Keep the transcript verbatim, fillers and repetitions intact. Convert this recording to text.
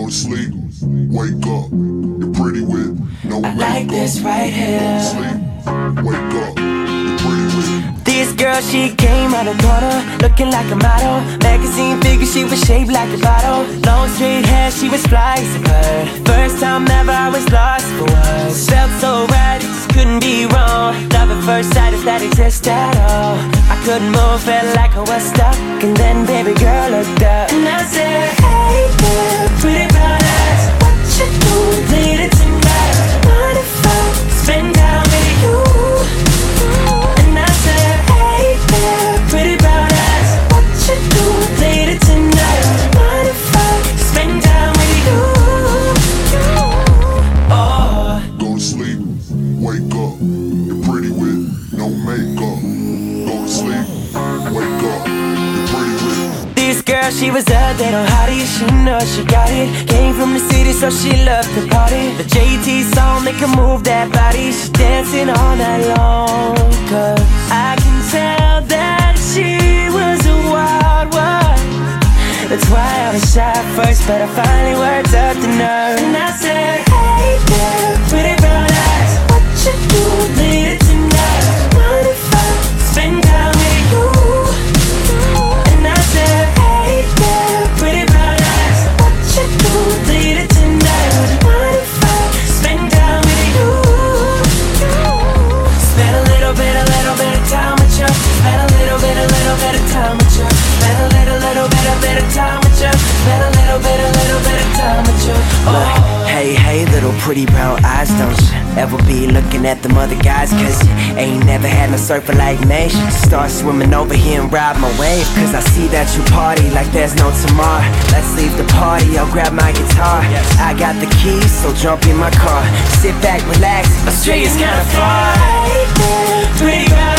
Go to sleep, wake up, you're pretty with no makeup. I like this right here. Go to sleep, wake up, you're pretty with. This girl, she came out of corner, looking like a model. Magazine figure, she was shaped like a bottle. Long straight hair, she was fly as a bird. First time ever, I was lost for words. Felt so right, it just couldn't be wrong. Love at first sight, if that exists at all. I couldn't move, felt like I was stuck. And then baby girl looked up, and I said, hey there, pretty brown eyes, what you doing later tonight? Mind if I spend time with you? And I said, hey there, pretty brown eyes, what you doing later tonight? Mind if I spend time with you? Oh. Go to sleep, wake up, you're pretty with no makeup. Go to sleep, wake up, you're pretty with. This girl, she was a little hottie, she know she got it. Came from the city, so she loved to party. The J T song make her move that body. She's dancing all night long, cause I can tell that she was a wild one. That's why I was shy at first, but I finally worked up the nerve. And I said, hey there, pretty brown eyes, what you doing later tonight? Mind if I spend time with you? And I said, hey there, pretty brown eyes, what you doing later tonight? Mind if I spend time with you? Spend a little bit, a little bit of time with you. Spend a little bit, a little bit of time with you. Spend a little, little bit, a bit of time with you. Spend a little bit, a little bit of time with you. Oh. Hey, hey, little pretty brown eyes, don't you ever be looking at them other guys, cause you ain't never had no surfer like me. Start swimming over here and ride my wave, cause I see that you party like there's no tomorrow. Let's leave the party, I'll grab my guitar. I got the keys, so jump in my car. Sit back, relax, Australia's kinda far. Hey there, pretty brown